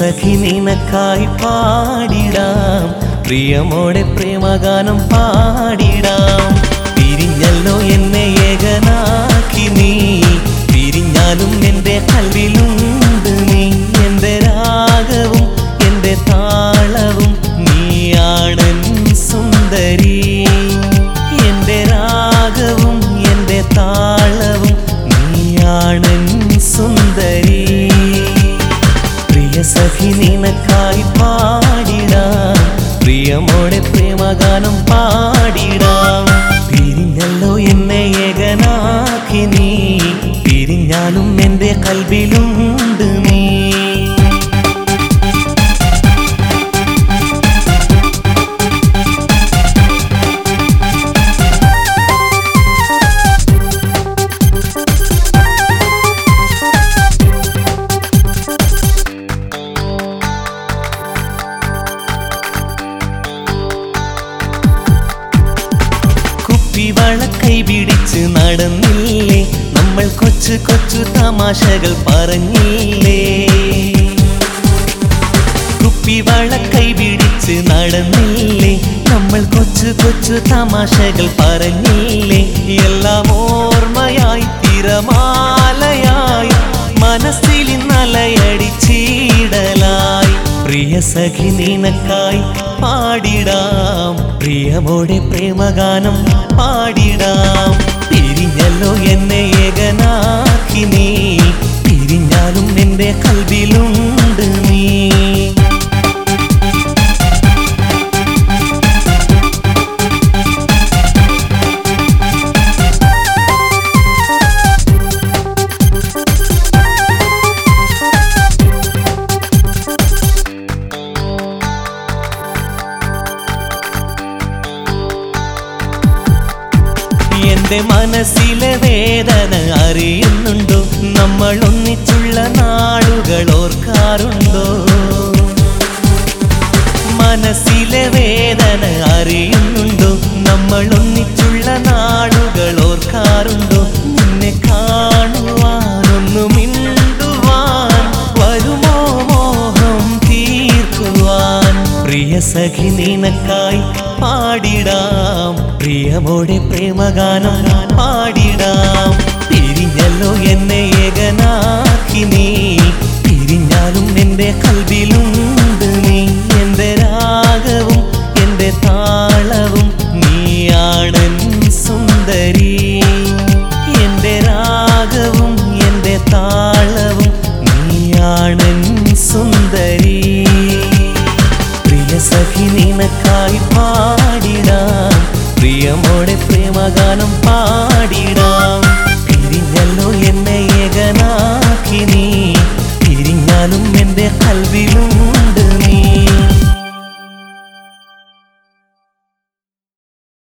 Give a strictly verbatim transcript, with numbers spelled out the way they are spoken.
സഖി നിനക്കായി പാടിടാം, പ്രിയമോടെ പ്രേമഗാനം പാടിടാം. പിരിഞ്ഞല്ലോ എന്നെ ഏകനാക്കി നീ, പിരിഞ്ഞാലും എൻ്റെ കൽവിലുണ്ട് നീ. എൻ്റെ രാഗവും എൻ്റെ താളവും നീയാണെൻ സുന്ദരി. എൻ്റെ രാഗവും എൻ്റെ താളവും നീയാണെൻ സുന്ദരി. പ്രിയ സഖി നിനക്കായി പാടിടാം, പ്രിയമോടെ പ്രേമഗാനം പാടിടാം. പിരിഞ്ഞല്ലോ എന്നെ ഏകനാക്കി നീ, പിരിഞ്ഞാലും എൻ്റെ കൽവിലുണ്ട് നീ. കുപ്പിവളക്കൈ പിടിച്ച് നടന്നില്ലേ, നമ്മൾ കൊച്ചു കൊച്ചു തമാശകൾ പറഞ്ഞില്ലേ. കുപ്പിവളക്കൈ പിടിച്ച് നടന്നില്ലേ, നമ്മൾ കൊച്ചു കൊച്ചു തമാശകൾ പറഞ്ഞില്ലേ. എല്ലാം ഓർമ്മയായി തിരമാലയായി മനസ്സിൽ നലയടിച്ചിടലായി. പ്രിയ സഖി നിനക്കായി പാടിടാം, പ്രിയമോടെ പ്രേമഗാനം പാടിടാം. പിരിഞ്ഞല്ലോ എന്നെ ഏകനാക്കി നീ, പിരിഞ്ഞാലും എൻ്റെ കൽവിലുണ്ട് നീ. എന്റെ മനസ്സിലെ വേദന അറിയുന്നുണ്ടോ, നമ്മൾ ഒന്നിച്ചുള്ള നാളുകൾ ഓർക്കാറുണ്ടോ. മനസ്സിലെ വേദന അറിയുന്നുണ്ടോ, നമ്മൾ ഒന്നിച്ചുള്ള നാളുകൾ ഓർക്കാറുണ്ടോ. നിന്നെ കാണുവാനൊന്നു മിണ്ടുവാൻ വരുമോ മോഹം തീർക്കുവാൻ. പ്രിയ സഖി നിനക്കായി പാടിടാം, പ്രിയമോടെ പ്രേമഗാനം പാടിടാം. പിരിഞ്ഞല്ലോ എന്നെ ഏകനാ